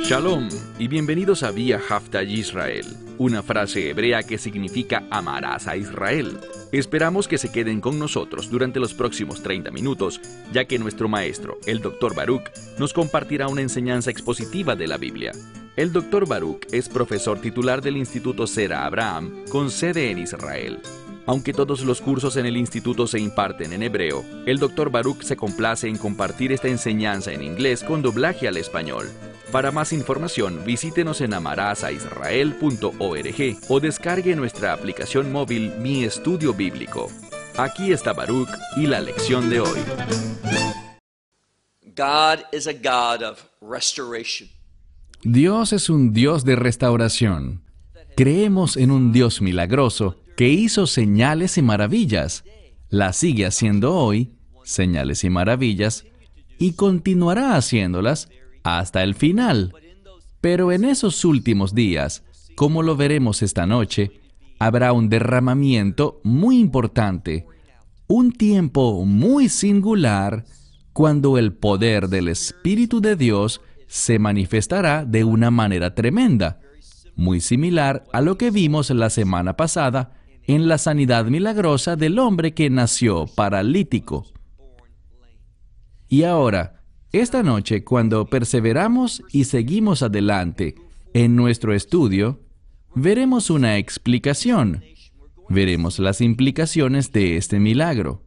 Shalom y bienvenidos a Vía Hafta Yisrael, una frase hebrea que significa amarás a Israel. Esperamos que se queden con nosotros durante los próximos 30 minutos, ya que nuestro maestro, el Dr. Baruch, nos compartirá una enseñanza expositiva de la Biblia. El Dr. Baruch es profesor titular del Instituto Sera Abraham, con sede en Israel. Aunque todos los cursos en el instituto se imparten en hebreo, el Dr. Baruch se complace en compartir esta enseñanza en inglés con doblaje al español. Para más información, visítenos en amarasaisrael.org o descargue nuestra aplicación móvil Mi Estudio Bíblico. Aquí está Baruch y la lección de hoy. God is a God of restoration. Dios es un Dios de restauración. Creemos en un Dios milagroso que hizo señales y maravillas. Las sigue haciendo hoy, señales y maravillas, y continuará haciéndolas hasta el final. Pero en esos últimos días, como lo veremos esta noche, habrá un derramamiento muy importante, un tiempo muy singular, cuando el poder del Espíritu de Dios se manifestará de una manera tremenda, muy similar a lo que vimos la semana pasada en la sanidad milagrosa del hombre que nació paralítico. Y ahora, esta noche, cuando perseveramos y seguimos adelante en nuestro estudio, veremos una explicación. Veremos las implicaciones de este milagro.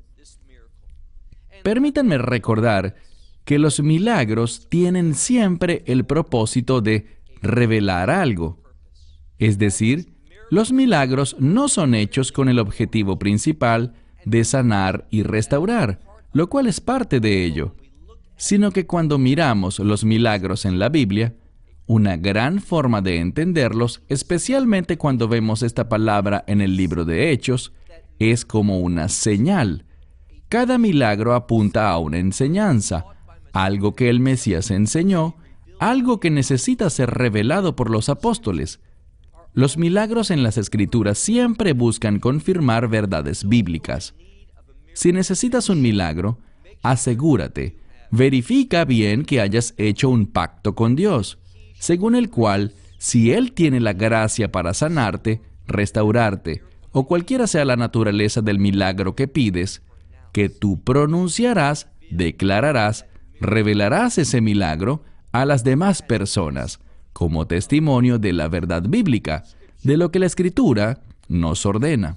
Permítanme recordar que los milagros tienen siempre el propósito de revelar algo. Es decir, los milagros no son hechos con el objetivo principal de sanar y restaurar, lo cual es parte de ello, sino que cuando miramos los milagros en la Biblia, una gran forma de entenderlos, especialmente cuando vemos esta palabra en el libro de Hechos, es como una señal. Cada milagro apunta a una enseñanza, algo que el Mesías enseñó, algo que necesita ser revelado por los apóstoles. Los milagros en las Escrituras siempre buscan confirmar verdades bíblicas. Si necesitas un milagro, asegúrate, verifica bien que hayas hecho un pacto con Dios, según el cual, si Él tiene la gracia para sanarte, restaurarte, o cualquiera sea la naturaleza del milagro que pides, que tú pronunciarás, declararás, revelarás ese milagro a las demás personas, como testimonio de la verdad bíblica, de lo que la Escritura nos ordena.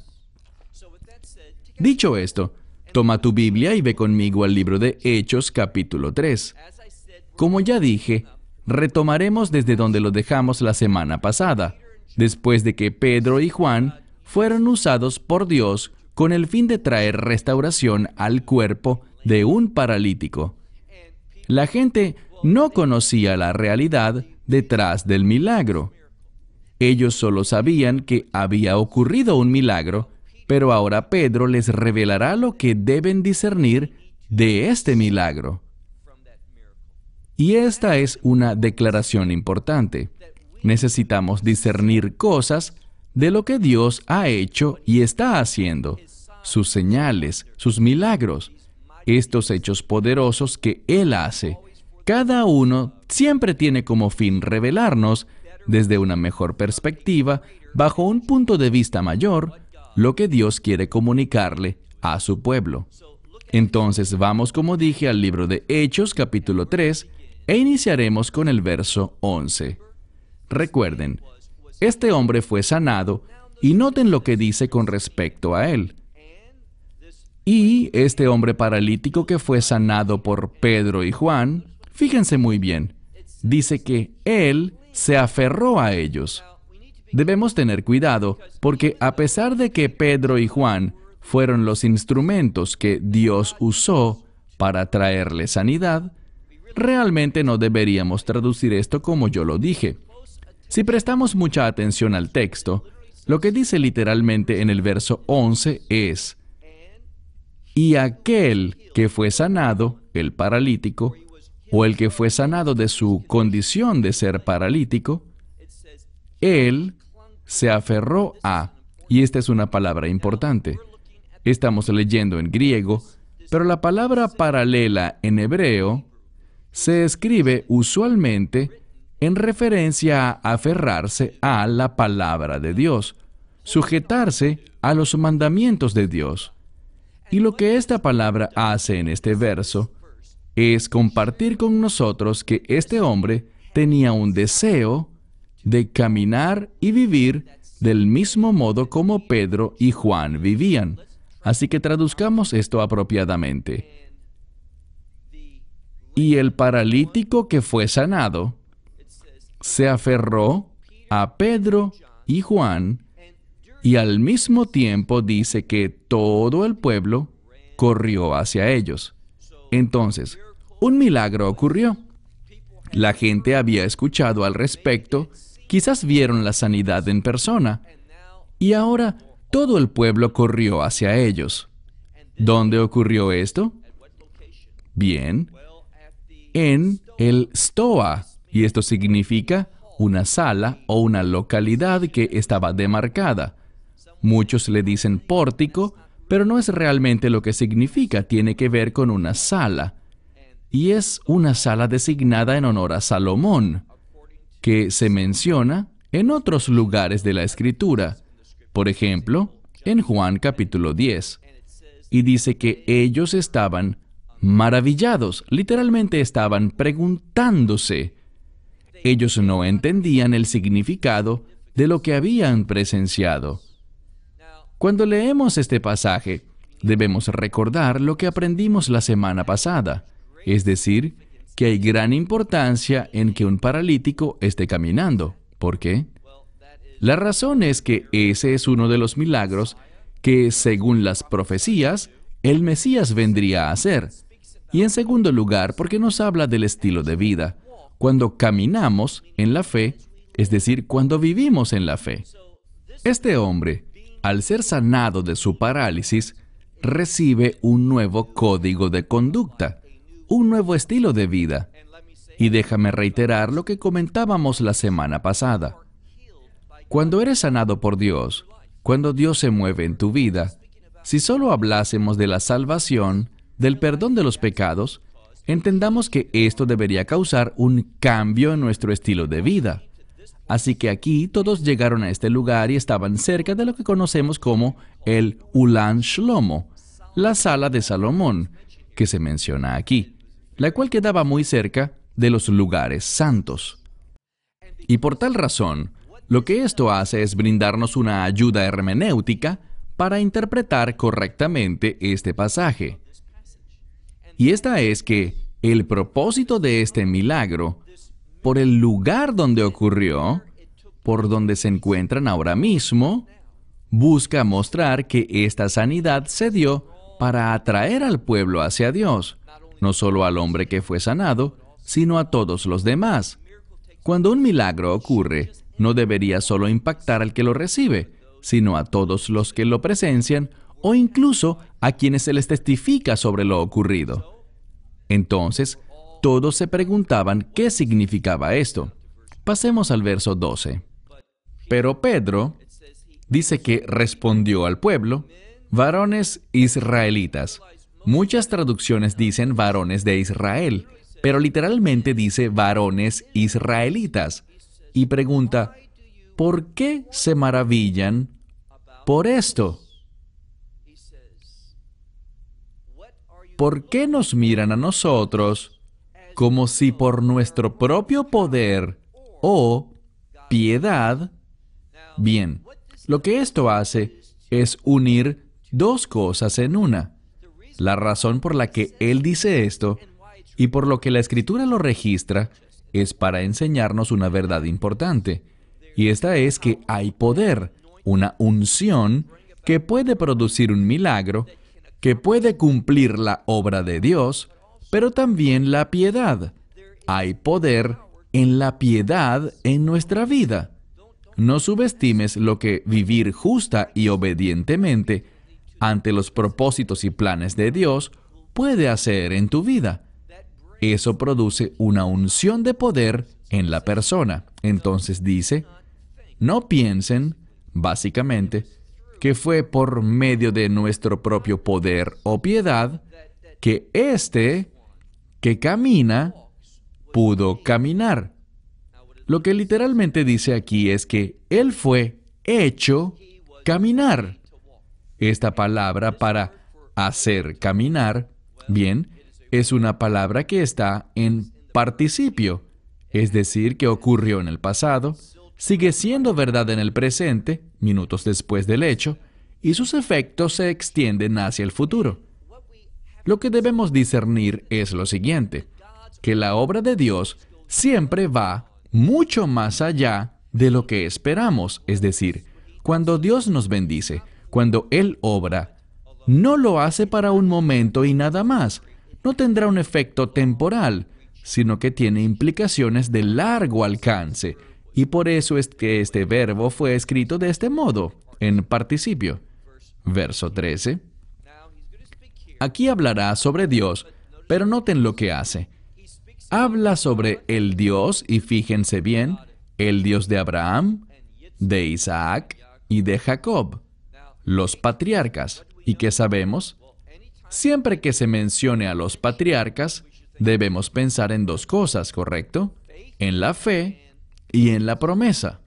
Dicho esto, toma tu Biblia y ve conmigo al libro de Hechos, capítulo 3. Como ya dije, retomaremos desde donde lo dejamos la semana pasada, después de que Pedro y Juan fueron usados por Dios con el fin de traer restauración al cuerpo de un paralítico. La gente no conocía la realidad detrás del milagro. Ellos solo sabían que había ocurrido un milagro, pero ahora Pedro les revelará lo que deben discernir de este milagro. Y esta es una declaración importante. Necesitamos discernir cosas de lo que Dios ha hecho y está haciendo, sus señales, sus milagros, estos hechos poderosos que Él hace. Cada uno siempre tiene como fin revelarnos, desde una mejor perspectiva, bajo un punto de vista mayor, lo que Dios quiere comunicarle a su pueblo. Entonces vamos, como dije, al libro de Hechos, capítulo 3, e iniciaremos con el verso 11. Recuerden, este hombre fue sanado, y noten lo que dice con respecto a él. Y este hombre paralítico que fue sanado por Pedro y Juan, fíjense muy bien, dice que él se aferró a ellos. Debemos tener cuidado, porque a pesar de que Pedro y Juan fueron los instrumentos que Dios usó para traerle sanidad, realmente no deberíamos traducir esto como yo lo dije. Si prestamos mucha atención al texto, lo que dice literalmente en el verso 11 es: y aquel que fue sanado, el paralítico, o el que fue sanado de su condición de ser paralítico, él se aferró a, y esta es una palabra importante. Estamos leyendo en griego, pero la palabra paralela en hebreo se escribe usualmente en referencia a aferrarse a la palabra de Dios, sujetarse a los mandamientos de Dios. Y lo que esta palabra hace en este verso es compartir con nosotros que este hombre tenía un deseo de caminar y vivir del mismo modo como Pedro y Juan vivían. Así que traduzcamos esto apropiadamente. Y el paralítico que fue sanado se aferró a Pedro y Juan, y al mismo tiempo dice que todo el pueblo corrió hacia ellos. Entonces, un milagro ocurrió. La gente había escuchado al respecto, quizás vieron la sanidad en persona, y ahora todo el pueblo corrió hacia ellos. ¿Dónde ocurrió esto? Bien, en el Stoa, y esto significa una sala o una localidad que estaba demarcada. Muchos le dicen pórtico, pero no es realmente lo que significa, tiene que ver con una sala. Y es una sala designada en honor a Salomón, que se menciona en otros lugares de la Escritura. Por ejemplo, en Juan capítulo 10. Y dice que ellos estaban maravillados, literalmente estaban preguntándose. Ellos no entendían el significado de lo que habían presenciado. Cuando leemos este pasaje, debemos recordar lo que aprendimos la semana pasada, es decir, que hay gran importancia en que un paralítico esté caminando. ¿Por qué? La razón es que ese es uno de los milagros que, según las profecías, el Mesías vendría a hacer. Y en segundo lugar, porque nos habla del estilo de vida. Cuando caminamos en la fe, es decir, cuando vivimos en la fe. Este hombre, al ser sanado de su parálisis, recibe un nuevo código de conducta, un nuevo estilo de vida. Y déjame reiterar lo que comentábamos la semana pasada. Cuando eres sanado por Dios, cuando Dios se mueve en tu vida, si solo hablásemos de la salvación, del perdón de los pecados, entendamos que esto debería causar un cambio en nuestro estilo de vida. Así que aquí todos llegaron a este lugar y estaban cerca de lo que conocemos como el Ulan Shlomo, la sala de Salomón, que se menciona aquí, la cual quedaba muy cerca de los lugares santos. Y por tal razón, lo que esto hace es brindarnos una ayuda hermenéutica para interpretar correctamente este pasaje. Y esta es que el propósito de este milagro, por el lugar donde ocurrió, por donde se encuentran ahora mismo, busca mostrar que esta sanidad se dio para atraer al pueblo hacia Dios, no solo al hombre que fue sanado, sino a todos los demás. Cuando un milagro ocurre, no debería solo impactar al que lo recibe, sino a todos los que lo presencian o incluso a quienes se les testifica sobre lo ocurrido. Entonces, todos se preguntaban qué significaba esto. Pasemos al verso 12. Pero Pedro dice que respondió al pueblo, varones israelitas. Muchas traducciones dicen varones de Israel, pero literalmente dice varones israelitas. Y pregunta, ¿por qué se maravillan por esto? ¿Por qué nos miran a nosotros como si por nuestro propio poder o piedad? Bien, lo que esto hace es unir dos cosas en una. La razón por la que él dice esto y por lo que la Escritura lo registra es para enseñarnos una verdad importante. Y esta es que hay poder, una unción que puede producir un milagro, que puede cumplir la obra de Dios, pero también la piedad. Hay poder en la piedad en nuestra vida. No subestimes lo que vivir justa y obedientemente ante los propósitos y planes de Dios puede hacer en tu vida. Eso produce una unción de poder en la persona. Entonces dice, no piensen, básicamente, que fue por medio de nuestro propio poder o piedad que este que camina pudo caminar. Lo que literalmente dice aquí es que Él fue hecho caminar. Esta palabra para hacer caminar, bien, es una palabra que está en participio, es decir, que ocurrió en el pasado, sigue siendo verdad en el presente, minutos después del hecho, y sus efectos se extienden hacia el futuro. Lo que debemos discernir es lo siguiente, que la obra de Dios siempre va mucho más allá de lo que esperamos, es decir, cuando Dios nos bendice, cuando Él obra, no lo hace para un momento y nada más, no tendrá un efecto temporal, sino que tiene implicaciones de largo alcance, y por eso es que este verbo fue escrito de este modo, en participio. Verso 13. Aquí hablará sobre Dios, pero noten lo que hace. Habla sobre el Dios, y fíjense bien, el Dios de Abraham, de Isaac y de Jacob, los patriarcas. ¿Y qué sabemos? Siempre que se mencione a los patriarcas, debemos pensar en dos cosas, ¿correcto? En la fe y en la promesa.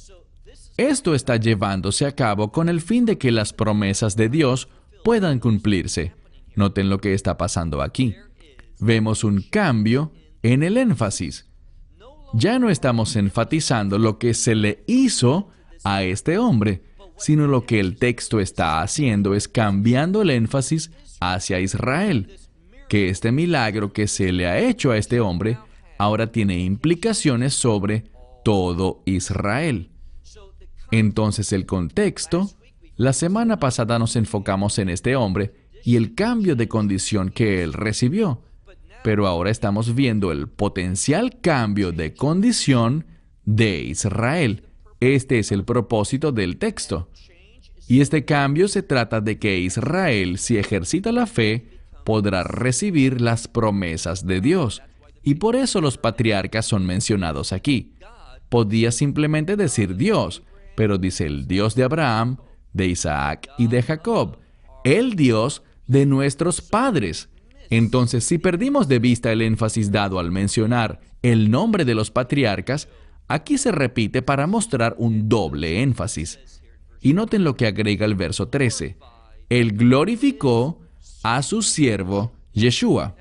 Esto está llevándose a cabo con el fin de que las promesas de Dios puedan cumplirse. Noten lo que está pasando aquí. Vemos un cambio en el énfasis. Ya no estamos enfatizando lo que se le hizo a este hombre, sino lo que el texto está haciendo es cambiando el énfasis hacia Israel, que este milagro que se le ha hecho a este hombre ahora tiene implicaciones sobre todo Israel. Entonces el contexto, la semana pasada nos enfocamos en este hombre y el cambio de condición que él recibió, pero ahora estamos viendo el potencial cambio de condición de Israel. Este es el propósito del texto. Y este cambio se trata de que Israel, si ejercita la fe, podrá recibir las promesas de Dios. Y por eso los patriarcas son mencionados aquí. Podía simplemente decir Dios, pero dice el Dios de Abraham, de Isaac y de Jacob, el Dios de nuestros padres. Entonces, si perdimos de vista el énfasis dado al mencionar el nombre de los patriarcas, aquí se repite para mostrar un doble énfasis. Y noten lo que agrega el verso 13. Él glorificó a su siervo Yeshua.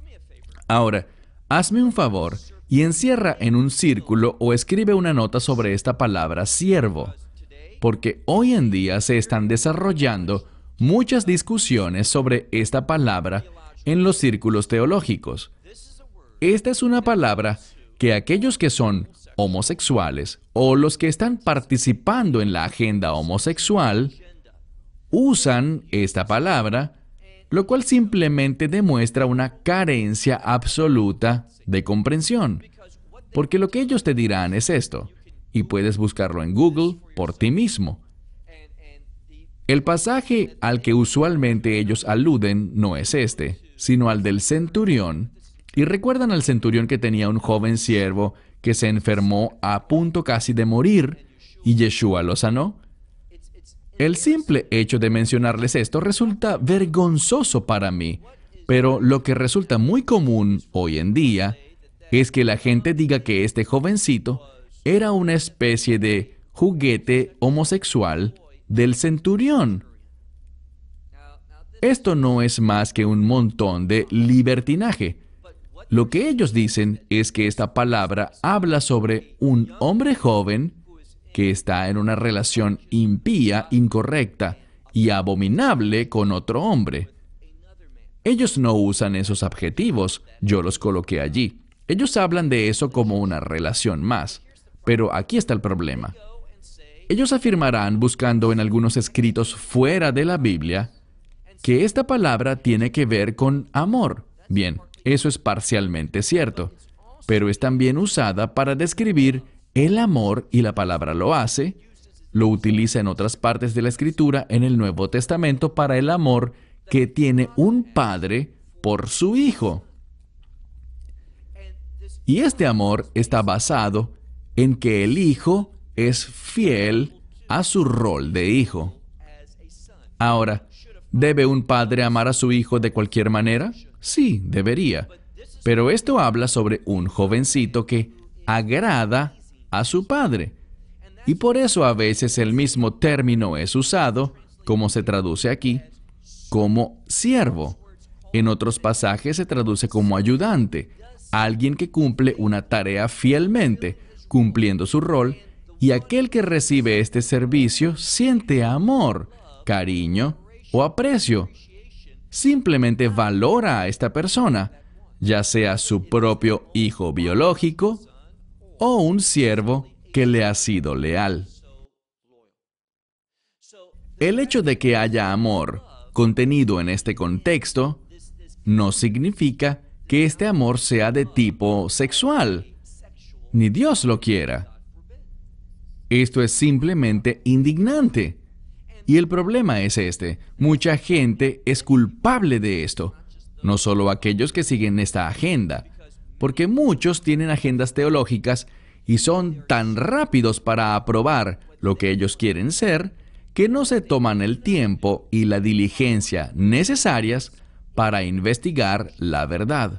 Ahora, hazme un favor y encierra en un círculo o escribe una nota sobre esta palabra siervo, porque hoy en día se están desarrollando muchas discusiones sobre esta palabra en los círculos teológicos. Esta es una palabra que aquellos que son homosexuales o los que están participando en la agenda homosexual usan esta palabra, lo cual simplemente demuestra una carencia absoluta de comprensión. Porque lo que ellos te dirán es esto, y puedes buscarlo en Google por ti mismo. El pasaje al que usualmente ellos aluden no es este, sino al del centurión. ¿Y recuerdan al centurión que tenía un joven siervo que se enfermó a punto casi de morir y Yeshua lo sanó? El simple hecho de mencionarles esto resulta vergonzoso para mí, pero lo que resulta muy común hoy en día es que la gente diga que este jovencito era una especie de juguete homosexual del centurión. Esto no es más que un montón de libertinaje. Lo que ellos dicen es que esta palabra habla sobre un hombre joven que está en una relación impía, incorrecta y abominable con otro hombre. Ellos no usan esos adjetivos, yo los coloqué allí. Ellos hablan de eso como una relación más. Pero aquí está el problema. Ellos afirmarán, buscando en algunos escritos fuera de la Biblia, que esta palabra tiene que ver con amor. Bien, eso es parcialmente cierto, pero es también usada para describir el amor, y la palabra lo hace, lo utiliza en otras partes de la Escritura en el Nuevo Testamento para el amor que tiene un padre por su hijo. Y este amor está basado en que el hijo es fiel a su rol de hijo. Ahora, ¿debe un padre amar a su hijo de cualquier manera? Sí, debería. Pero esto habla sobre un jovencito que agrada a su padre. Y por eso a veces el mismo término es usado, como se traduce aquí, como siervo. En otros pasajes se traduce como ayudante, alguien que cumple una tarea fielmente, cumpliendo su rol, y aquel que recibe este servicio siente amor, cariño o aprecio. Simplemente valora a esta persona, ya sea su propio hijo biológico o un siervo que le ha sido leal. El hecho de que haya amor contenido en este contexto no significa que este amor sea de tipo sexual, ni Dios lo quiera. Esto es simplemente indignante. Y el problema es este: mucha gente es culpable de esto, no solo aquellos que siguen esta agenda, porque muchos tienen agendas teológicas y son tan rápidos para aprobar lo que ellos quieren ser, que no se toman el tiempo y la diligencia necesarias para investigar la verdad.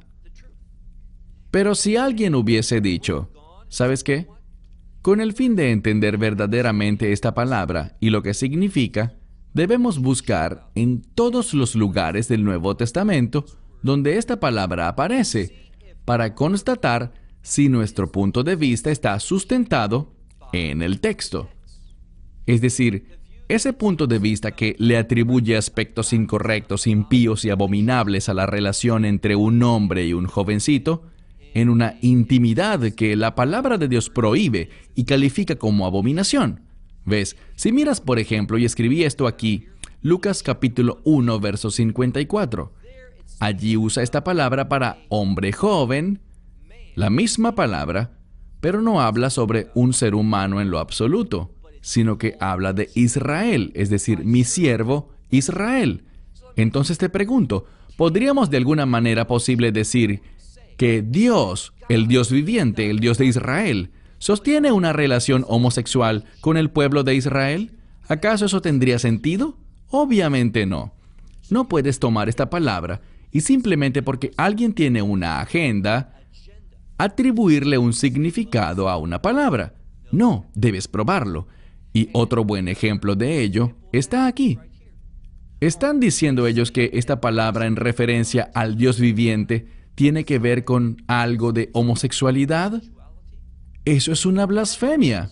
Pero si alguien hubiese dicho, ¿sabes qué? Con el fin de entender verdaderamente esta palabra y lo que significa, debemos buscar en todos los lugares del Nuevo Testamento donde esta palabra aparece, para constatar si nuestro punto de vista está sustentado en el texto. Es decir, ese punto de vista que le atribuye aspectos incorrectos, impíos y abominables a la relación entre un hombre y un jovencito, en una intimidad que la palabra de Dios prohíbe y califica como abominación. ¿Ves? Si miras, por ejemplo, y escribí esto aquí, Lucas capítulo 1, verso 54. Allí usa esta palabra para hombre joven, la misma palabra, pero no habla sobre un ser humano en lo absoluto, sino que habla de Israel, es decir, mi siervo Israel. Entonces te pregunto, ¿podríamos de alguna manera posible decir que Dios, el Dios viviente, el Dios de Israel, sostiene una relación homosexual con el pueblo de Israel? ¿Acaso eso tendría sentido? Obviamente no. No puedes tomar esta palabra y simplemente porque alguien tiene una agenda, atribuirle un significado a una palabra. No, debes probarlo. Y otro buen ejemplo de ello está aquí. ¿Están diciendo ellos que esta palabra en referencia al Dios viviente tiene que ver con algo de homosexualidad? Eso es una blasfemia.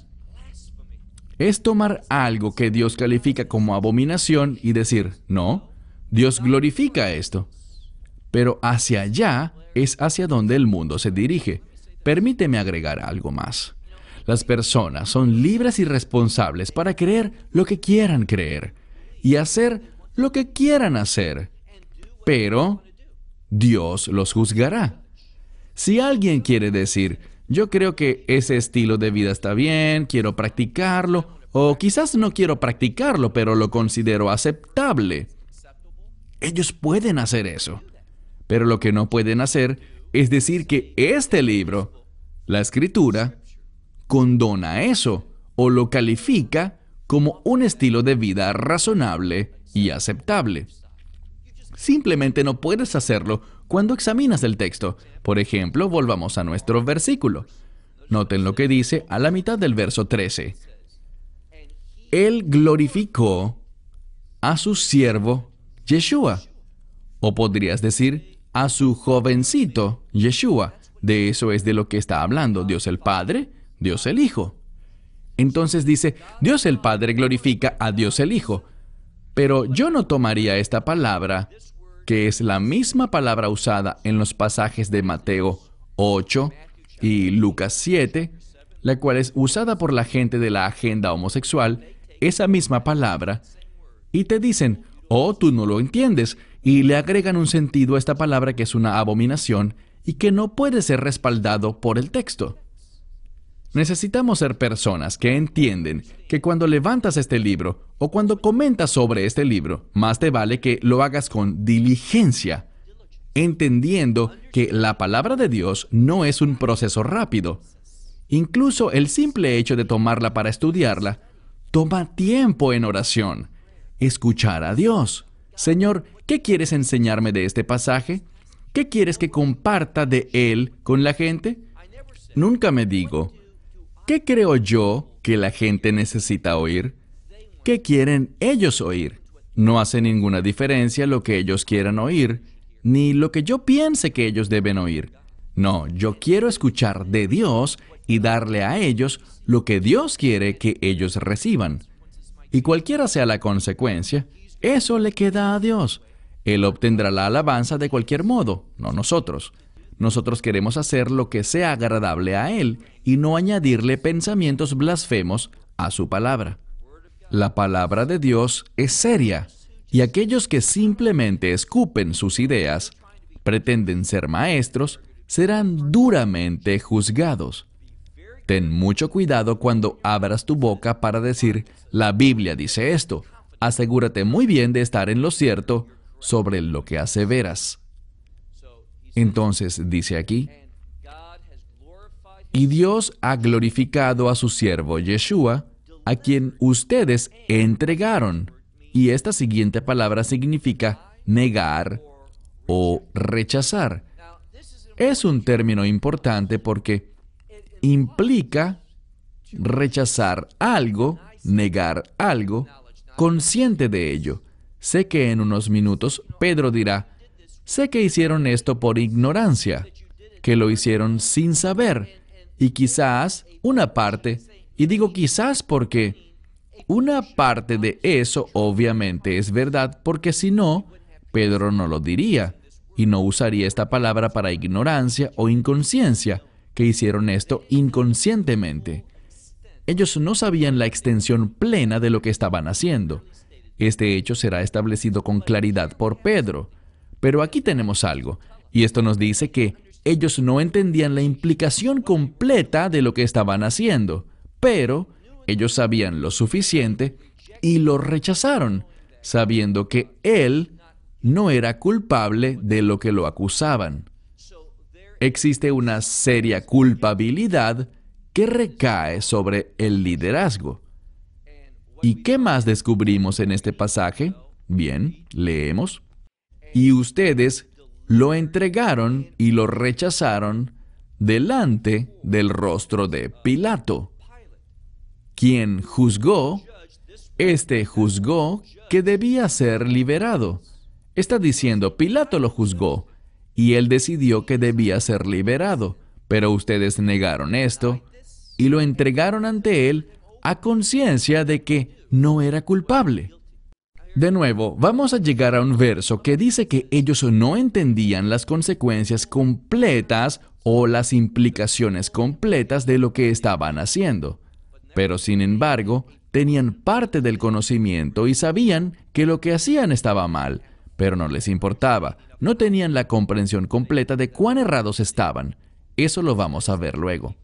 Es tomar algo que Dios califica como abominación y decir, no, Dios glorifica esto. Pero hacia allá es hacia donde el mundo se dirige. Permíteme agregar algo más. Las personas son libres y responsables para creer lo que quieran creer y hacer lo que quieran hacer. Pero Dios los juzgará. Si alguien quiere decir, yo creo que ese estilo de vida está bien, quiero practicarlo, o quizás no quiero practicarlo, pero lo considero aceptable, ellos pueden hacer eso. Pero lo que no pueden hacer es decir que este libro, la Escritura, condona eso o lo califica como un estilo de vida razonable y aceptable. Simplemente no puedes hacerlo cuando examinas el texto. Por ejemplo, volvamos a nuestro versículo. Noten lo que dice a la mitad del verso 13. Él glorificó a su siervo Yeshua. O podrías decir, a su jovencito Yeshua. De eso es de lo que está hablando Dios el Padre, Dios el Hijo. Entonces dice, Dios el Padre glorifica a Dios el Hijo. Pero yo no tomaría esta palabra, que es la misma palabra usada en los pasajes de Mateo 8 y Lucas 7, la cual es usada por la gente de la agenda homosexual, esa misma palabra, y te dicen, oh, tú no lo entiendes, y le agregan un sentido a esta palabra que es una abominación y que no puede ser respaldado por el texto. Necesitamos ser personas que entienden que cuando levantas este libro o cuando comentas sobre este libro, más te vale que lo hagas con diligencia, entendiendo que la palabra de Dios no es un proceso rápido. Incluso el simple hecho de tomarla para estudiarla toma tiempo en oración. Escuchar a Dios. Señor, ¿qué quieres enseñarme de este pasaje? ¿Qué quieres que comparta de él con la gente? Nunca me digo, ¿Qué creo yo que la gente necesita oír? ¿Qué quieren ellos oír? No hace ninguna diferencia lo que ellos quieran oír, ni lo que yo piense que ellos deben oír. No, yo quiero escuchar de Dios y darle a ellos lo que Dios quiere que ellos reciban. Y cualquiera sea la consecuencia, eso le queda a Dios. Él obtendrá la alabanza de cualquier modo, no nosotros. Nosotros queremos hacer lo que sea agradable a Él y no añadirle pensamientos blasfemos a su palabra. La palabra de Dios es seria, y aquellos que simplemente escupen sus ideas, pretenden ser maestros, serán duramente juzgados. Ten mucho cuidado cuando abras tu boca para decir, la Biblia dice esto. Asegúrate muy bien de estar en lo cierto sobre lo que aseveras. Entonces dice aquí, y Dios ha glorificado a su siervo Yeshua, a quien ustedes entregaron. Y esta siguiente palabra significa negar o rechazar. Es un término importante porque implica rechazar algo, negar algo, consciente de ello. Sé que en unos minutos Pedro dirá, sé que hicieron esto por ignorancia, que lo hicieron sin saber, y quizás una parte, y digo quizás porque una parte de eso obviamente es verdad, porque si no, Pedro no lo diría, y no usaría esta palabra para ignorancia o inconsciencia, que hicieron esto inconscientemente. Ellos no sabían la extensión plena de lo que estaban haciendo. Este hecho será establecido con claridad por Pedro. Pero aquí tenemos algo, y esto nos dice que ellos no entendían la implicación completa de lo que estaban haciendo, pero ellos sabían lo suficiente y lo rechazaron, sabiendo que él no era culpable de lo que lo acusaban. Existe una seria culpabilidad que recae sobre el liderazgo. ¿Y qué más descubrimos en este pasaje? Bien, leemos. Y ustedes lo entregaron y lo rechazaron delante del rostro de Pilato, quien juzgó, juzgó que debía ser liberado. Está diciendo, Pilato lo juzgó, y él decidió que debía ser liberado, pero ustedes negaron esto y lo entregaron ante él a conciencia de que no era culpable. De nuevo, vamos a llegar a un verso que dice que ellos no entendían las consecuencias completas o las implicaciones completas de lo que estaban haciendo. Pero sin embargo, tenían parte del conocimiento y sabían que lo que hacían estaba mal, pero no les importaba. No tenían la comprensión completa de cuán errados estaban. Eso lo vamos a ver luego.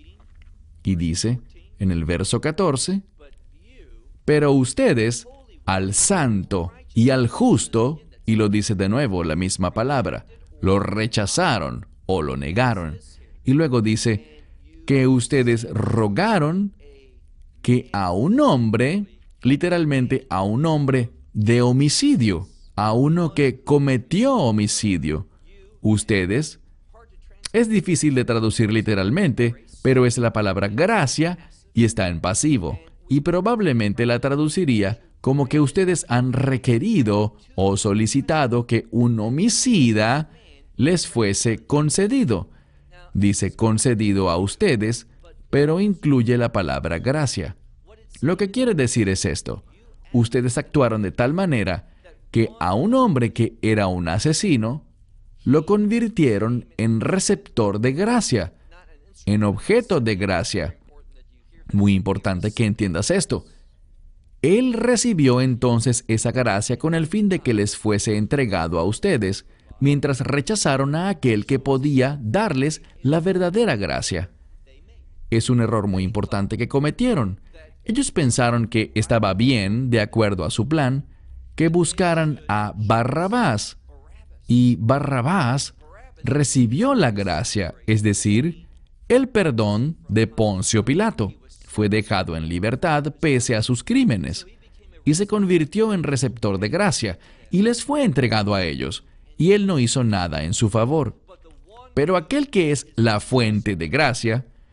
Y dice, en el verso 14, pero ustedes, al santo y al justo, y lo dice de nuevo la misma palabra, lo rechazaron o lo negaron. Y luego dice que ustedes rogaron que a un hombre, literalmente a un hombre de homicidio, a uno que cometió homicidio. Ustedes, es difícil de traducir literalmente, pero es la palabra gracia y está en pasivo. Y probablemente la traduciría como que ustedes han requerido o solicitado que un homicida les fuese concedido. Dice concedido a ustedes, pero incluye la palabra gracia. Lo que quiere decir es esto. Ustedes actuaron de tal manera que a un hombre que era un asesino, lo convirtieron en receptor de gracia, en objeto de gracia. Muy importante que entiendas esto. Él recibió entonces esa gracia con el fin de que les fuese entregado a ustedes, mientras rechazaron a aquel que podía darles la verdadera gracia. Es un error muy importante que cometieron. Ellos pensaron que estaba bien, de acuerdo a su plan, que buscaran a Barrabás. Y Barrabás recibió la gracia, es decir, el perdón de Poncio Pilato. Fue dejado en libertad pese a sus crímenes, y se convirtió en receptor de gracia, y les fue entregado a ellos, y él no hizo nada en su favor. Pero aquel que es la fuente de gracia,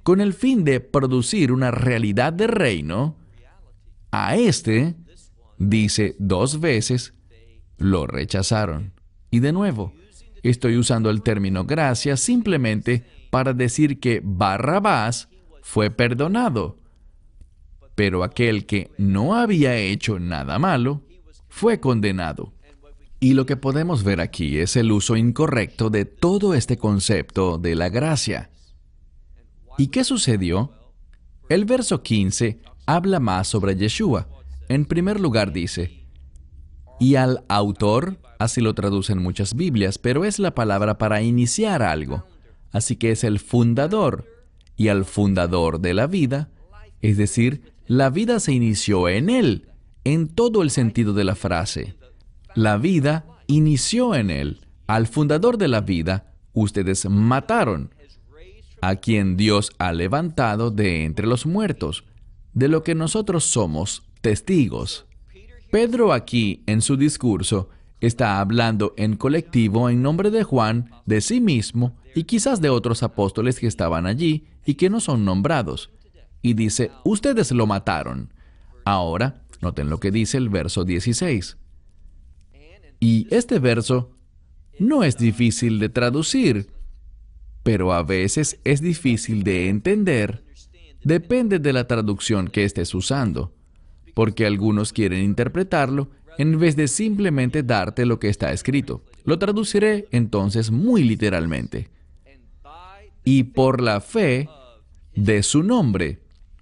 con el fin de producir una realidad de reino, a este, dice 2 veces, lo rechazaron. Y de nuevo, estoy usando el término gracia simplemente para decir que Barrabás fue perdonado, pero aquel que no había hecho nada malo fue condenado. Y lo que podemos ver aquí es el uso incorrecto de todo este concepto de la gracia. ¿Y qué sucedió? El verso 15 habla más sobre Yeshua. En primer lugar dice, y al autor, así lo traducen muchas Biblias, pero es la palabra para iniciar algo. Así que es el fundador, y al fundador de la vida, es decir, la vida se inició en él, en todo el sentido de la frase. La vida inició en él. Al fundador de la vida, ustedes mataron, a quien Dios ha levantado de entre los muertos, de lo que nosotros somos testigos. Pedro aquí, en su discurso, está hablando en colectivo en nombre de Juan, de sí mismo y quizás de otros apóstoles que estaban allí y que no son nombrados. Y dice, ustedes lo mataron. Ahora, noten lo que dice el verso 16. Y este verso no es difícil de traducir, pero a veces es difícil de entender. Depende de la traducción que estés usando, porque algunos quieren interpretarlo en vez de simplemente darte lo que está escrito. Lo traduciré entonces muy literalmente. Y por la fe de su nombre.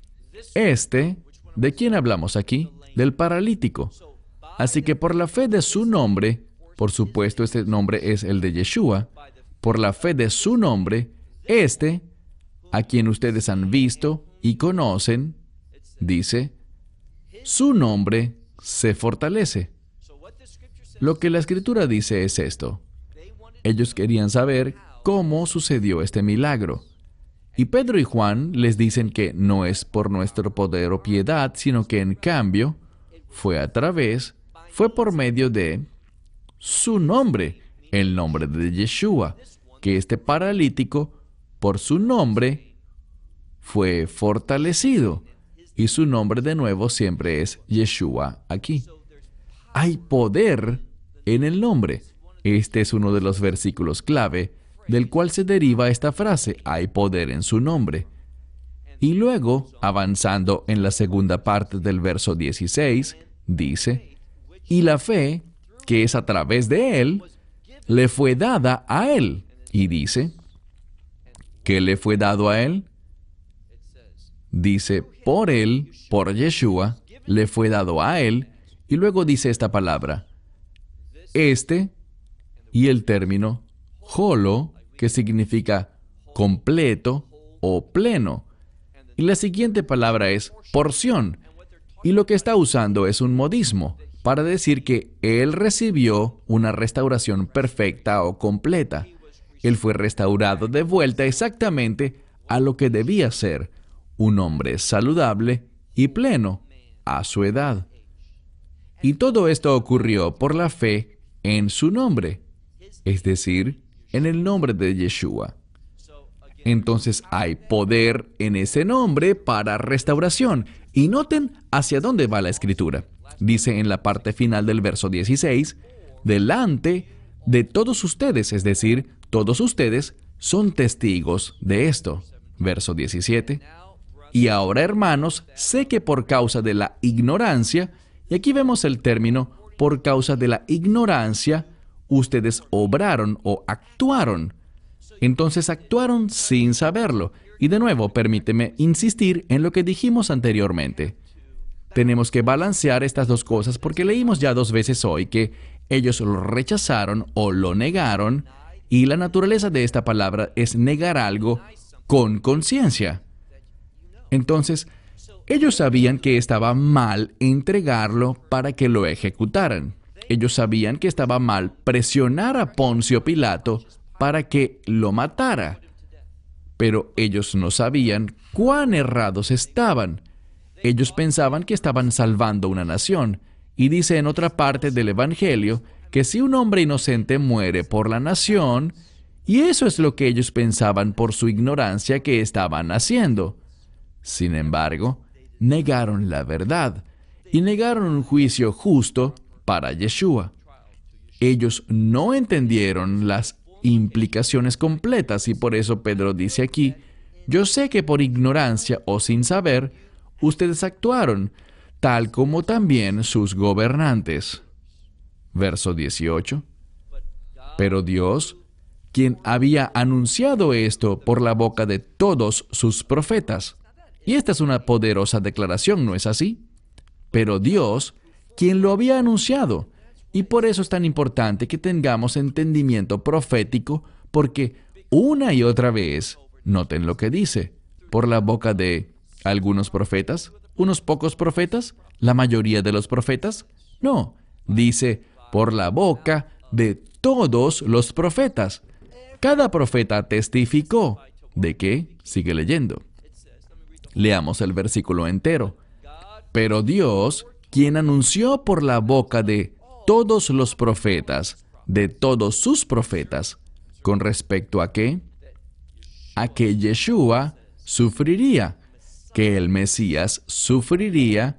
¿De quién hablamos aquí? Del paralítico. Así que por la fe de su nombre, por supuesto este nombre es el de Yeshua, por la fe de su nombre, a quien ustedes han visto y conocen, dice, su nombre se fortalece. Lo que la Escritura dice es esto. Ellos querían saber cómo sucedió este milagro. Y Pedro y Juan les dicen que no es por nuestro poder o piedad, sino que en cambio fue por medio de su nombre, el nombre de Yeshua, que este paralítico, por su nombre, fue fortalecido. Y su nombre de nuevo siempre es Yeshua aquí. Hay poder en el nombre. Este es uno de los versículos clave del cual se deriva esta frase, hay poder en su nombre. Y luego, avanzando en la segunda parte del verso 16, dice, y la fe, que es a través de él, le fue dada a él. Y dice, ¿qué le fue dado a él? Dice, por él, por Yeshua, le fue dado a él, y luego dice esta palabra, y el término holo, que significa completo o pleno. Y la siguiente palabra es porción. Y lo que está usando es un modismo para decir que él recibió una restauración perfecta o completa. Él fue restaurado de vuelta exactamente a lo que debía ser, un hombre saludable y pleno a su edad. Y todo esto ocurrió por la fe en su nombre, es decir, en el nombre de Yeshua. Entonces hay poder en ese nombre para restauración. Y noten hacia dónde va la Escritura. Dice en la parte final del verso 16, delante de todos ustedes, es decir, todos ustedes son testigos de esto. Verso 17. Y ahora, hermanos, sé que por causa de la ignorancia, y aquí vemos el término, por causa de la ignorancia, ustedes obraron o actuaron. Entonces actuaron sin saberlo. Y de nuevo, permíteme insistir en lo que dijimos anteriormente. Tenemos que balancear estas dos cosas porque leímos ya 2 veces hoy que ellos lo rechazaron o lo negaron, y la naturaleza de esta palabra es negar algo con conciencia. Entonces, ellos sabían que estaba mal entregarlo para que lo ejecutaran. Ellos sabían que estaba mal presionar a Poncio Pilato para que lo matara. Pero ellos no sabían cuán errados estaban. Ellos pensaban que estaban salvando una nación. Y dice en otra parte del Evangelio que si un hombre inocente muere por la nación, Y eso es lo que ellos pensaban por su ignorancia que estaban haciendo. Sin embargo, negaron la verdad y negaron un juicio justo para Yeshua. Ellos no entendieron las implicaciones completas y por eso Pedro dice aquí, yo sé que por ignorancia o sin saber, ustedes actuaron, tal como también sus gobernantes. Verso 18. Pero Dios, quien había anunciado esto por la boca de todos sus profetas. Y esta es una poderosa declaración, ¿no es así? Pero Dios, quien lo había anunciado. Y por eso es tan importante que tengamos entendimiento profético, porque una y otra vez, noten lo que dice, por la boca de algunos profetas, unos pocos profetas, la mayoría de los profetas. No, dice por la boca de todos los profetas. Cada profeta testificó. ¿De qué? Sigue leyendo. Leamos el versículo entero. Pero Dios, quien anunció por la boca de todos los profetas, de todos sus profetas, ¿con respecto a qué? A que Yeshua sufriría, que el Mesías sufriría,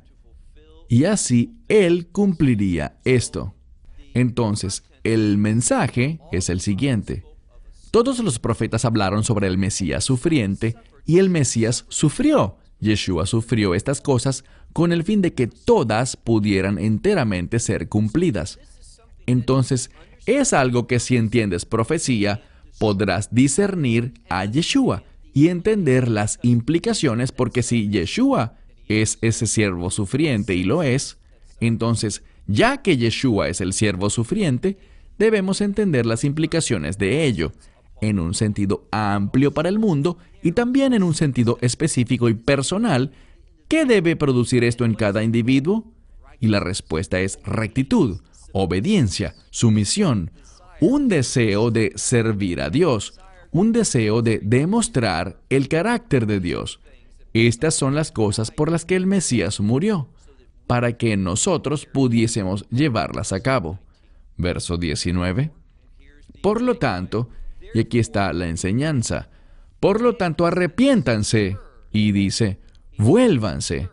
y así Él cumpliría esto. Entonces, el mensaje es el siguiente. Todos los profetas hablaron sobre el Mesías sufriente, y el Mesías sufrió. Yeshua sufrió estas cosas con el fin de que todas pudieran enteramente ser cumplidas. Entonces, es algo que si entiendes profecía, podrás discernir a Yeshua y entender las implicaciones, porque si Yeshua es ese siervo sufriente y lo es, entonces, ya que Yeshua es el siervo sufriente, debemos entender las implicaciones de ello, en un sentido amplio para el mundo y también en un sentido específico y personal. ¿Qué debe producir esto en cada individuo? Y la respuesta es rectitud, obediencia, sumisión, un deseo de servir a Dios, un deseo de demostrar el carácter de Dios. Estas son las cosas por las que el Mesías murió, para que nosotros pudiésemos llevarlas a cabo. Verso 19. Por lo tanto, y aquí está la enseñanza, por lo tanto arrepiéntanse, y dice, vuélvanse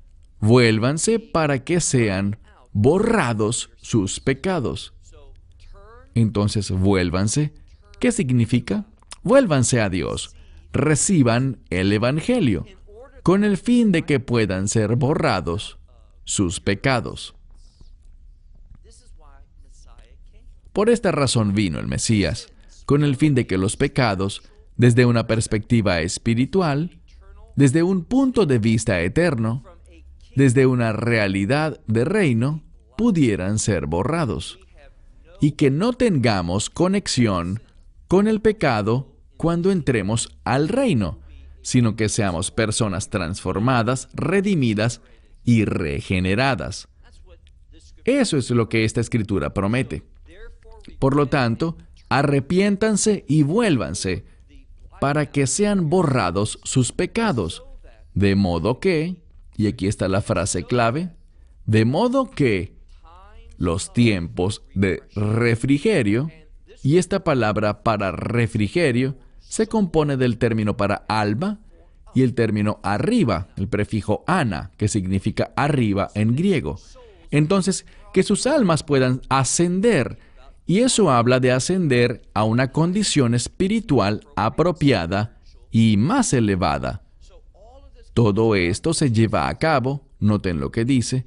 para que sean borrados sus pecados. Entonces, vuélvanse, ¿qué significa? Vuélvanse a Dios, reciban el Evangelio, con el fin de que puedan ser borrados sus pecados. Por esta razón vino el Mesías, con el fin de que los pecados, desde una perspectiva espiritual, desde un punto de vista eterno, desde una realidad de reino, pudieran ser borrados, y que no tengamos conexión con el pecado cuando entremos al reino, sino que seamos personas transformadas, redimidas y regeneradas. Eso es lo que esta escritura promete. Por lo tanto, arrepiéntanse y vuélvanse para que sean borrados sus pecados, de modo que, y aquí está la frase clave, de modo que los tiempos de refrigerio, y esta palabra para refrigerio se compone del término para alba y el término arriba, el prefijo ana, que significa arriba en griego. Entonces, que sus almas puedan ascender, y eso habla de ascender a una condición espiritual apropiada y más elevada. Todo esto se lleva a cabo, noten lo que dice,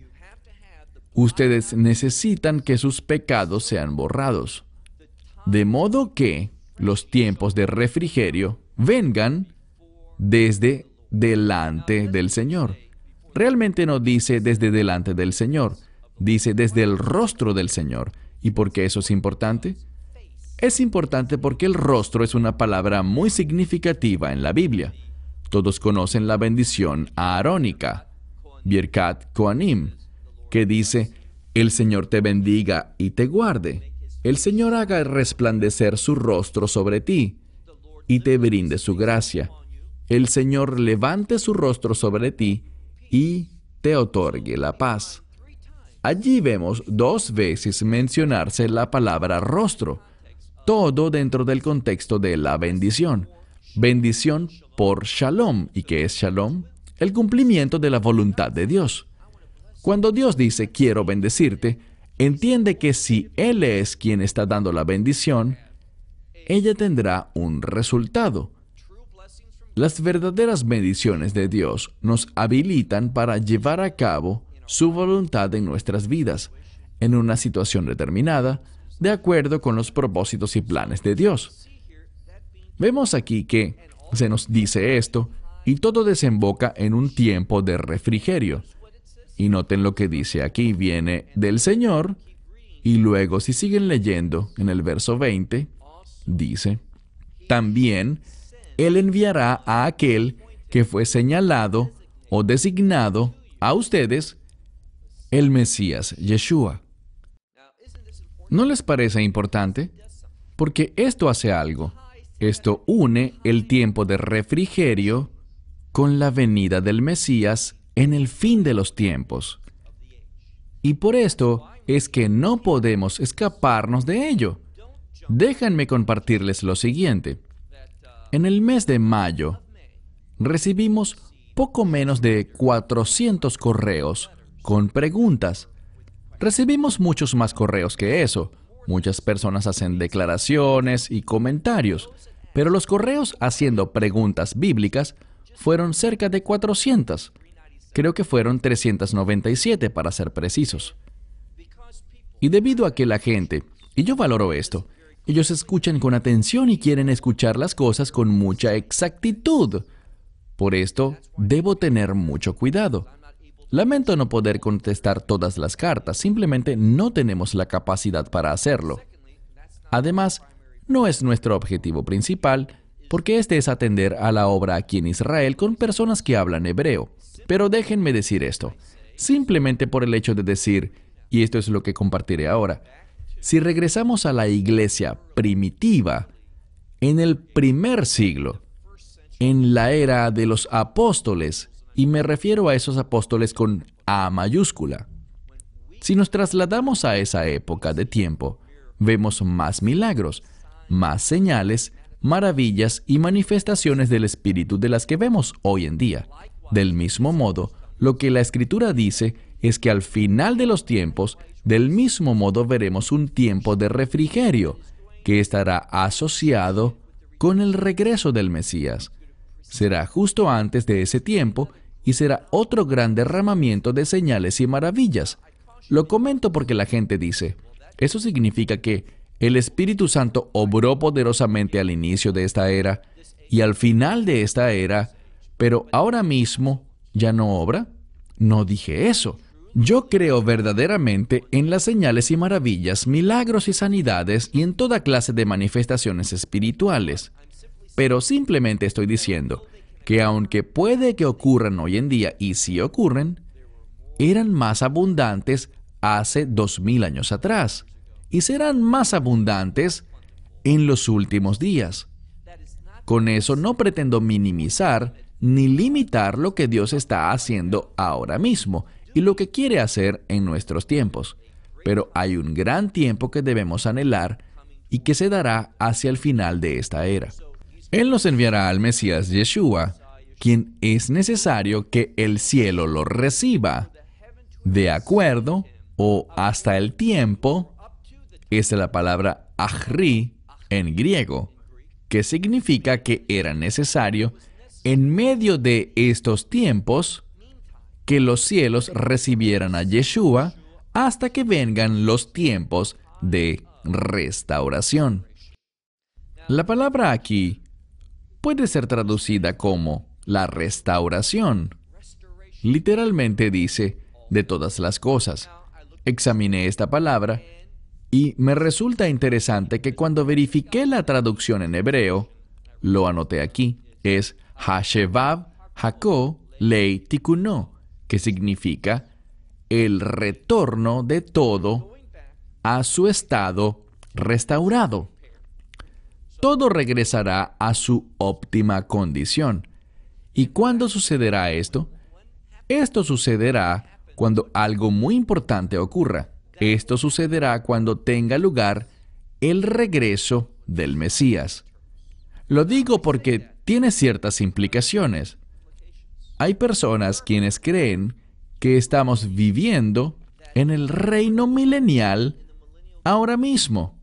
ustedes necesitan que sus pecados sean borrados, de modo que los tiempos de refrigerio vengan desde delante del Señor. Realmente no dice desde delante del Señor, dice desde el rostro del Señor. ¿Y por qué eso es importante? Es importante porque el rostro es una palabra muy significativa en la Biblia. Todos conocen la bendición aarónica, Birkat Kohanim, que dice, el Señor te bendiga y te guarde. El Señor haga resplandecer su rostro sobre ti y te brinde su gracia. El Señor levante su rostro sobre ti y te otorgue la paz. Allí vemos 2 veces mencionarse la palabra rostro. todo dentro del contexto de la bendición. Bendición por Shalom. ¿Y qué es Shalom? El cumplimiento de la voluntad de Dios. Cuando Dios dice, quiero bendecirte, entiende que si Él es quien está dando la bendición, ella tendrá un resultado. Las verdaderas bendiciones de Dios nos habilitan para llevar a cabo su voluntad en nuestras vidas, en una situación determinada, de acuerdo con los propósitos y planes de Dios. Vemos aquí que se nos dice esto, y todo desemboca en un tiempo de refrigerio. Y noten lo que dice aquí, viene del Señor, y luego si siguen leyendo en el verso 20, dice, también Él enviará a aquel que fue señalado o designado a ustedes, el Mesías Yeshua. ¿No les parece importante? Porque esto hace algo. Esto une el tiempo de refrigerio con la venida del Mesías en el fin de los tiempos. Y por esto es que no podemos escaparnos de ello. Déjenme compartirles lo siguiente. En el mes de mayo, recibimos poco menos de 400 correos con preguntas. Recibimos muchos más correos que eso. Muchas personas hacen declaraciones y comentarios, pero los correos haciendo preguntas bíblicas fueron cerca de 400. Creo que fueron 397 para ser precisos. Y debido a que la gente, y yo valoro esto, ellos escuchan con atención y quieren escuchar las cosas con mucha exactitud. Por esto, debo tener mucho cuidado. Lamento no poder contestar todas las cartas, simplemente no tenemos la capacidad para hacerlo. Además, no es nuestro objetivo principal, porque este es atender a la obra aquí en Israel con personas que hablan hebreo. Pero déjenme decir esto, simplemente por el hecho de decir, y esto es lo que compartiré ahora, si regresamos a la iglesia primitiva, en el primer siglo, en la era de los apóstoles, y me refiero a esos apóstoles con A mayúscula. Si nos trasladamos a esa época de tiempo, vemos más milagros, más señales, maravillas y manifestaciones del Espíritu de las que vemos hoy en día. Del mismo modo, lo que la Escritura dice es que al final de los tiempos, del mismo modo veremos un tiempo de refrigerio, que estará asociado con el regreso del Mesías. Será justo antes de ese tiempo y será otro gran derramamiento de señales y maravillas. Lo comento porque la gente dice, ¿eso significa que el Espíritu Santo obró poderosamente al inicio de esta era y al final de esta era, pero ahora mismo ya no obra? No dije eso. Yo creo verdaderamente en las señales y maravillas, milagros y sanidades y en toda clase de manifestaciones espirituales. Pero simplemente estoy diciendo que aunque puede que ocurran hoy en día, y sí ocurren, eran más abundantes hace 2000 años atrás, y serán más abundantes en los últimos días. Con eso no pretendo minimizar ni limitar lo que Dios está haciendo ahora mismo y lo que quiere hacer en nuestros tiempos. Pero hay un gran tiempo que debemos anhelar y que se dará hacia el final de esta era. Él nos enviará al Mesías Yeshua, quien es necesario que el cielo lo reciba, de acuerdo o hasta el tiempo, es la palabra ahri en griego, que significa que era necesario, en medio de estos tiempos, que los cielos recibieran a Yeshua hasta que vengan los tiempos de restauración. La palabra aquí puede ser traducida como la restauración. Literalmente dice, de todas las cosas. Examiné esta palabra y me resulta interesante que cuando verifiqué la traducción en hebreo, lo anoté aquí, es Hashevav Hako Lei Tikuno, que significa el retorno de todo a su estado restaurado. Todo regresará a su óptima condición. ¿Y cuándo sucederá esto? Esto sucederá cuando algo muy importante ocurra. Esto sucederá cuando tenga lugar el regreso del Mesías. Lo digo porque tiene ciertas implicaciones. Hay personas quienes creen que estamos viviendo en el reino milenial ahora mismo.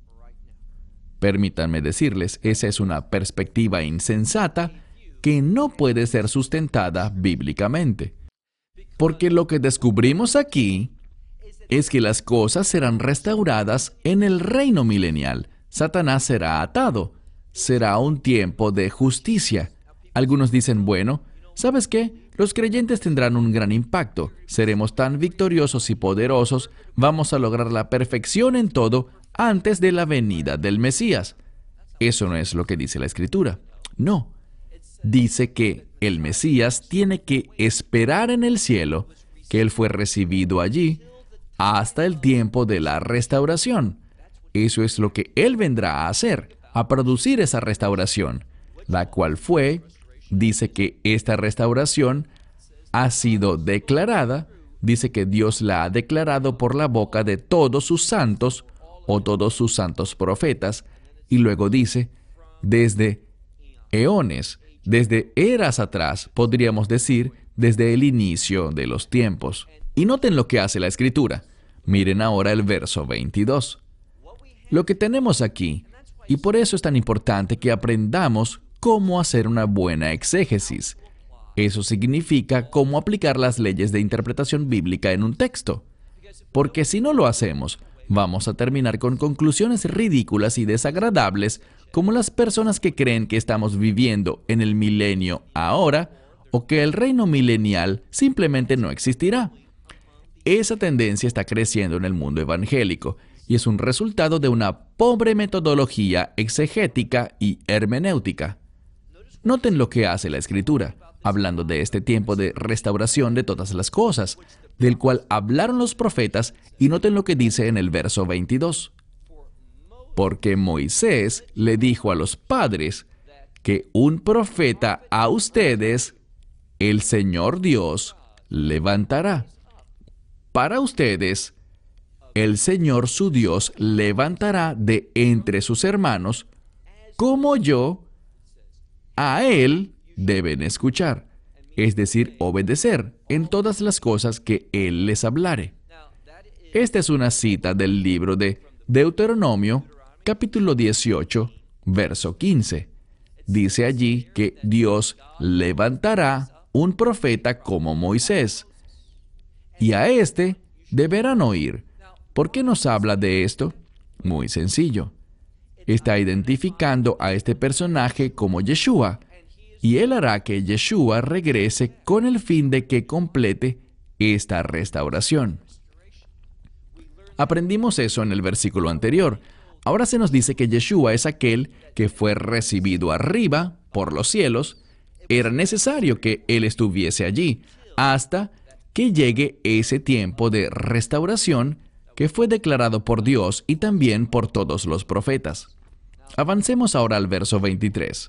Permítanme decirles, esa es una perspectiva insensata que no puede ser sustentada bíblicamente. Porque lo que descubrimos aquí es que las cosas serán restauradas en el reino milenial. Satanás será atado. Será un tiempo de justicia. Algunos dicen, bueno, ¿sabes qué? Los creyentes tendrán un gran impacto. Seremos tan victoriosos y poderosos, vamos a lograr la perfección en todo antes de la venida del Mesías. Eso no es lo que dice la Escritura. No. Dice que el Mesías tiene que esperar en el cielo, que Él fue recibido allí, hasta el tiempo de la restauración. Eso es lo que Él vendrá a hacer, a producir esa restauración, la cual dice que esta restauración ha sido declarada, dice que Dios la ha declarado por la boca de todos sus santos o todos sus santos profetas, y luego dice, desde eones, desde eras atrás, podríamos decir, desde el inicio de los tiempos. Y noten lo que hace la Escritura. Miren ahora el verso 22. Lo que tenemos aquí, y por eso es tan importante que aprendamos cómo hacer una buena exégesis. Eso significa cómo aplicar las leyes de interpretación bíblica en un texto. Porque si no lo hacemos, vamos a terminar con conclusiones ridículas y desagradables, como las personas que creen que estamos viviendo en el milenio ahora, o que el reino milenial simplemente no existirá. Esa tendencia está creciendo en el mundo evangélico, y es un resultado de una pobre metodología exegética y hermenéutica. Noten lo que hace la Escritura, hablando de este tiempo de restauración de todas las cosas, del cual hablaron los profetas, y noten lo que dice en el verso 22. Porque Moisés le dijo a los padres que un profeta a ustedes, el Señor Dios, levantará. Para ustedes, el Señor su Dios levantará de entre sus hermanos, como yo, a Él deben escuchar, es decir, obedecer en todas las cosas que Él les hablare. Esta es una cita del libro de Deuteronomio, capítulo 18, verso 15. Dice allí que Dios levantará un profeta como Moisés, y a éste deberán oír. ¿Por qué nos habla de esto? Muy sencillo. Está identificando a este personaje como Yeshua, y Él hará que Yeshua regrese con el fin de que complete esta restauración. Aprendimos eso en el versículo anterior. Ahora se nos dice que Yeshua es aquel que fue recibido arriba por los cielos. Era necesario que Él estuviese allí hasta que llegue ese tiempo de restauración que fue declarado por Dios y también por todos los profetas. Avancemos ahora al verso 23.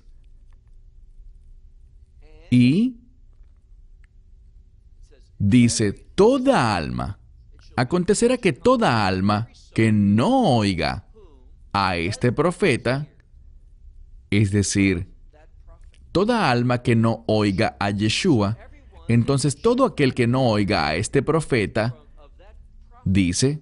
Y dice, toda alma. Acontecerá que toda alma que no oiga a este profeta, es decir, toda alma que no oiga a Yeshua, entonces todo aquel que no oiga a este profeta, dice,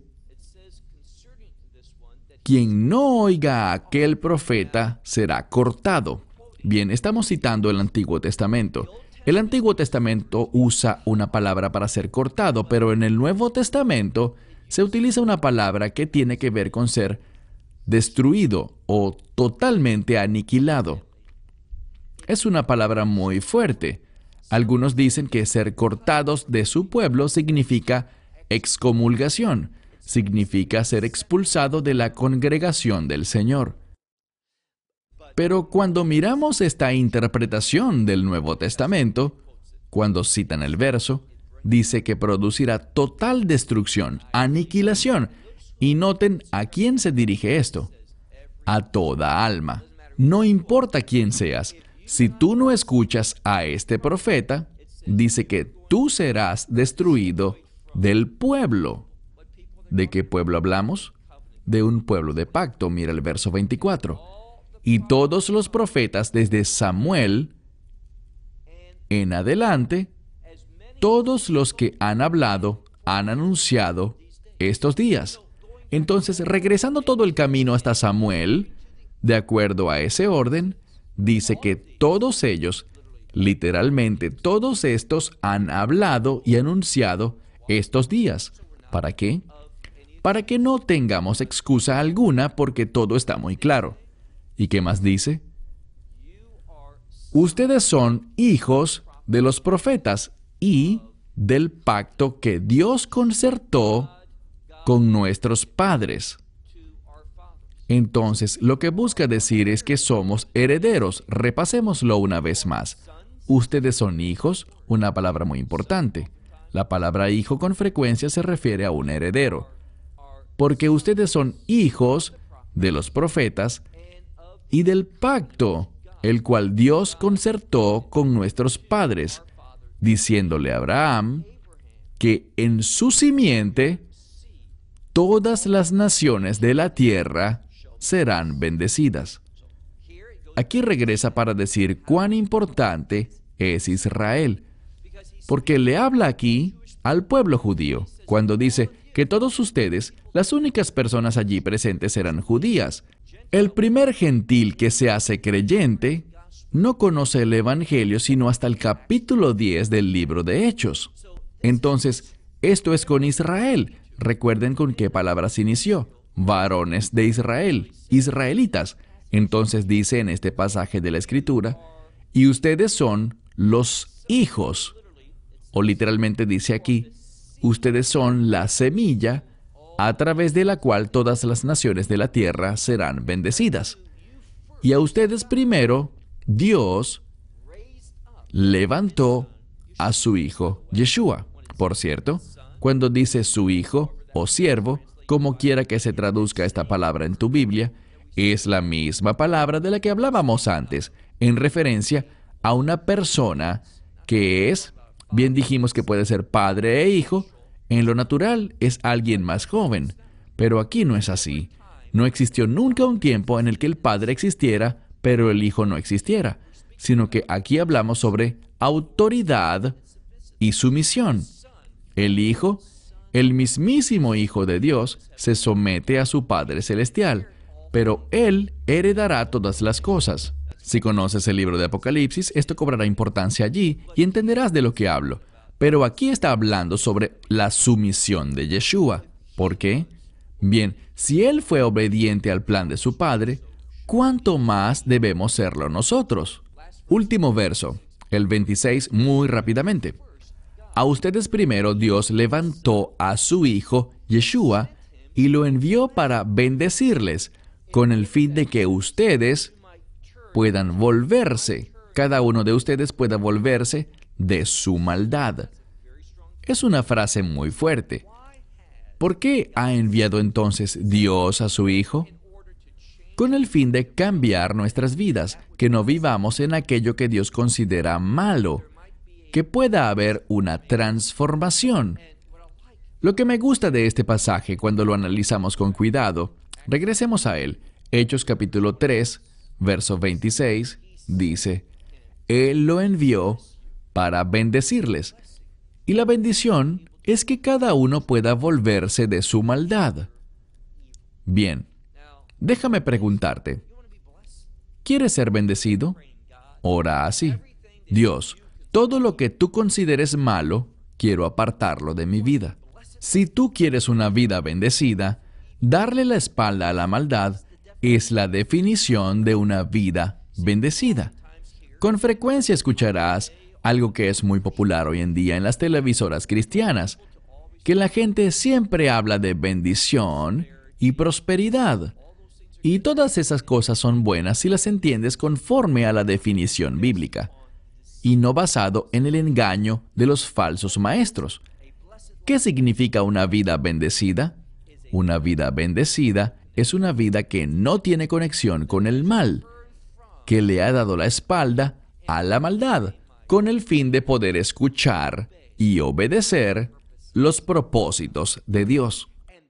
quien no oiga a aquel profeta será cortado. Bien, estamos citando el Antiguo Testamento. El Antiguo Testamento usa una palabra para ser cortado, pero en el Nuevo Testamento se utiliza una palabra que tiene que ver con ser destruido o totalmente aniquilado. Es una palabra muy fuerte. Algunos dicen que ser cortados de su pueblo significa excomulgación, significa ser expulsado de la congregación del Señor. Pero cuando miramos esta interpretación del Nuevo Testamento, cuando citan el verso, dice que producirá total destrucción, aniquilación. Y noten a quién se dirige esto. A toda alma. No importa quién seas. Si tú no escuchas a este profeta, dice que tú serás destruido del pueblo. ¿De qué pueblo hablamos? De un pueblo de pacto. Mira el verso 24. y todos los profetas desde Samuel en adelante, todos los que han hablado, han anunciado estos días. Entonces, regresando todo el camino hasta Samuel, de acuerdo a ese orden, dice que todos ellos, literalmente todos estos, han hablado y anunciado estos días. ¿Para qué? Para que no tengamos excusa alguna porque todo está muy claro. ¿Y qué más dice? Ustedes son hijos de los profetas y del pacto que Dios concertó con nuestros padres. Entonces, lo que busca decir es que somos herederos. Repasémoslo una vez más. Ustedes son hijos, una palabra muy importante. La palabra hijo con frecuencia se refiere a un heredero. Porque ustedes son hijos de los profetas y del pacto, el cual Dios concertó con nuestros padres, diciéndole a Abraham que en su simiente todas las naciones de la tierra serán bendecidas. Aquí regresa para decir cuán importante es Israel, porque le habla aquí al pueblo judío, cuando dice que todos ustedes, las únicas personas allí presentes eran judías. El primer gentil que se hace creyente no conoce el Evangelio sino hasta el capítulo 10 del libro de Hechos. Entonces, esto es con Israel. Recuerden con qué palabras inició. Varones de Israel, israelitas. Entonces dice en este pasaje de la Escritura, y ustedes son los hijos. O literalmente dice aquí, ustedes son la semilla a través de la cual todas las naciones de la tierra serán bendecidas. Y a ustedes primero, Dios levantó a su hijo Yeshua. Por cierto, cuando dice su hijo o siervo, como quiera que se traduzca esta palabra en tu Biblia, es la misma palabra de la que hablábamos antes, en referencia a una persona que es, bien dijimos que puede ser padre e hijo, en lo natural es alguien más joven, pero aquí no es así. No existió nunca un tiempo en el que el padre existiera, pero el hijo no existiera, sino que aquí hablamos sobre autoridad y sumisión. El hijo, el mismísimo Hijo de Dios, se somete a su Padre Celestial, pero Él heredará todas las cosas. Si conoces el libro de Apocalipsis, esto cobrará importancia allí y entenderás de lo que hablo. Pero aquí está hablando sobre la sumisión de Yeshua. ¿Por qué? Bien, si Él fue obediente al plan de su Padre, ¿cuánto más debemos serlo nosotros? Último verso, el 26, muy rápidamente. A ustedes primero Dios levantó a su Hijo, Yeshua, y lo envió para bendecirles, con el fin de que ustedes puedan volverse, cada uno de ustedes pueda volverse de su maldad. Es una frase muy fuerte. ¿Por qué ha enviado entonces Dios a su Hijo? Con el fin de cambiar nuestras vidas, que no vivamos en aquello que Dios considera malo, que pueda haber una transformación. Lo que me gusta de este pasaje cuando lo analizamos con cuidado, regresemos a él. Hechos capítulo 3, verso 26, dice, Él lo envió para bendecirles. Y la bendición es que cada uno pueda volverse de su maldad. Bien, déjame preguntarte, ¿quieres ser bendecido? Ora así, Dios, todo lo que tú consideres malo, quiero apartarlo de mi vida. Si tú quieres una vida bendecida, darle la espalda a la maldad es la definición de una vida bendecida. Con frecuencia escucharás algo que es muy popular hoy en día en las televisoras cristianas, que la gente siempre habla de bendición y prosperidad. Y todas esas cosas son buenas si las entiendes conforme a la definición bíblica, y no basado en el engaño de los falsos maestros. ¿Qué significa una vida bendecida? Una vida bendecida es una vida que no tiene conexión con el mal, que le ha dado la espalda a la maldad, con el fin de poder escuchar y obedecer los propósitos de Dios.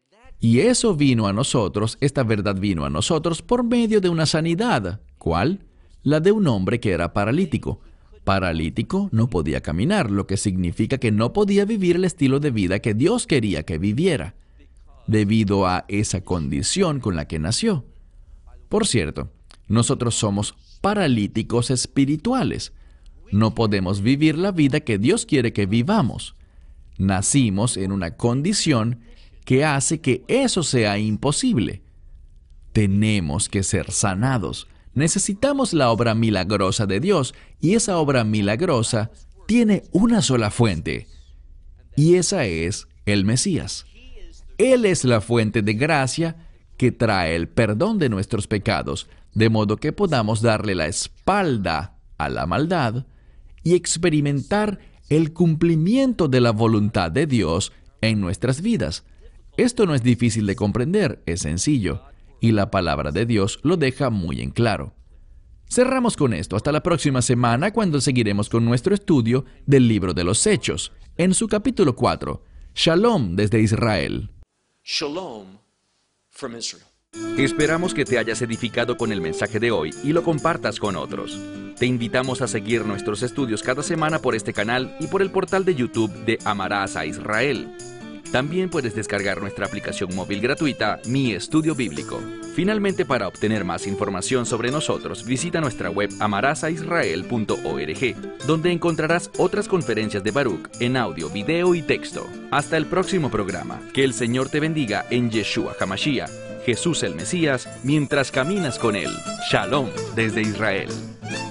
Y eso vino a nosotros, esta verdad vino a nosotros por medio de una sanidad. ¿Cuál? La de un hombre que era paralítico. Paralítico, no podía caminar, lo que significa que no podía vivir el estilo de vida que Dios quería que viviera, debido a esa condición con la que nació. Por cierto, nosotros somos paralíticos espirituales. No podemos vivir la vida que Dios quiere que vivamos. Nacimos en una condición que hace que eso sea imposible. Tenemos que ser sanados. Necesitamos la obra milagrosa de Dios, y esa obra milagrosa tiene una sola fuente, y esa es el Mesías. Él es la fuente de gracia que trae el perdón de nuestros pecados, de modo que podamos darle la espalda a la maldad y experimentar el cumplimiento de la voluntad de Dios en nuestras vidas. Esto no es difícil de comprender, es sencillo, y la palabra de Dios lo deja muy en claro. Cerramos con esto. Hasta la próxima semana, cuando seguiremos con nuestro estudio del libro de los Hechos, en su capítulo 4. Shalom desde Israel. Shalom from Israel. Esperamos que te hayas edificado con el mensaje de hoy y lo compartas con otros. Te invitamos a seguir nuestros estudios cada semana por este canal y por el portal de YouTube de Amarás a Israel. También puedes descargar nuestra aplicación móvil gratuita, Mi Estudio Bíblico. Finalmente, para obtener más información sobre nosotros, visita nuestra web amarasaisrael.org, donde encontrarás otras conferencias de Baruch en audio, video y texto. Hasta el próximo programa. Que el Señor te bendiga en Yeshua HaMashiach, Jesús el Mesías, mientras caminas con Él. Shalom desde Israel.